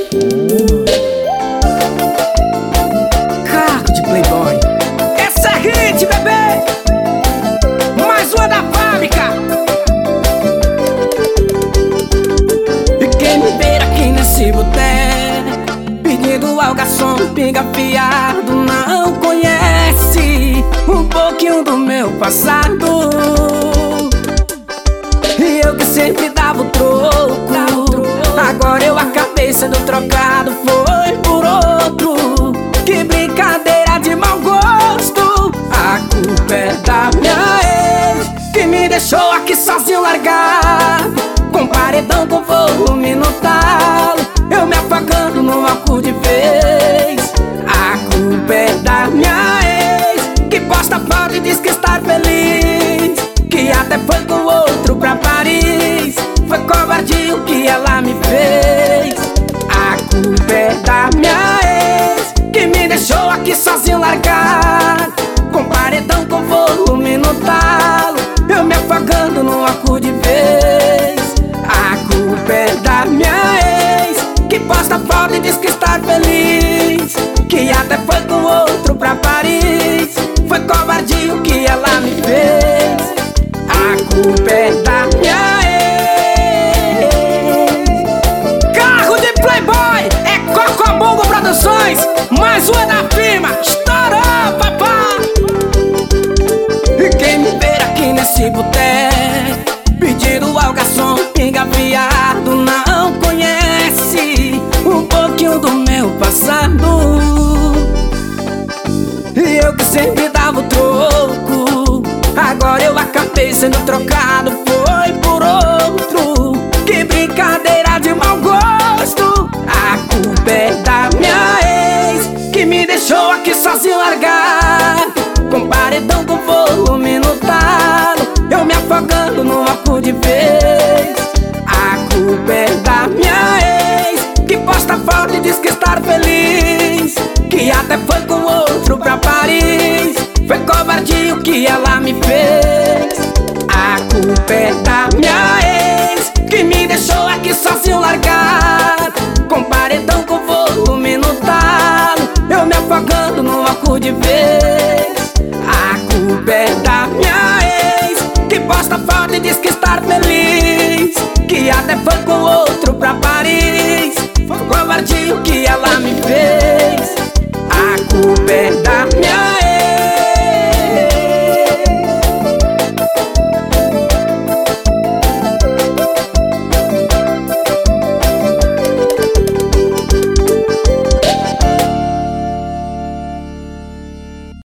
Carro de Playboy. Essa é hit, bebê. Mais uma da fábrica. E quem me ver aqui nesse boteco pedindo ao garçom pinga fiado não conhece um pouquinho do meu passado. E eu que sempre dava o troco, agora eu acabei sendo trocado, foi por outro. Que brincadeira de mau gosto. A culpa é da minha ex, que me deixou aqui sozinho largado, com paredão com volume no talo, eu me afogando no álcool de vez. A culpa é da minha ex, que posta foto e diz que está feliz, que até foi com outro pra Paris. Foi covardia o que ela me fez. A culpa é da minha ex, que me deixou aqui sozinho largado, com paredão com volume no talo, eu me afogando no álcool de vez. A culpa é da minha ex, que posta foto e diz que está feliz, que até foi com outro pra Paris. Foi covardia o que ela me fez. A culpa é da minha ex. Carro de Playboy é Cocobongo Produções. Mais uma da firma. Estourou, papá. E quem me ver aqui nesse boteco pedindo ao garçom pinga fiado não conhece um pouquinho do meu passado. E eu que sempre dava o troco, agora eu acabei sendo trocado, foi por outro. Que brincadeira de mau gosto. A culpa é da minha ex, que me deixou aqui sozinho largado, com paredão com volume no talo, eu me afogando no álcool de vez. A culpa é da minha ex, que posta foto e diz que está feliz, que até foi com outro pra Paris. Foi covardia o que ela me fez. A culpa é da minha ex.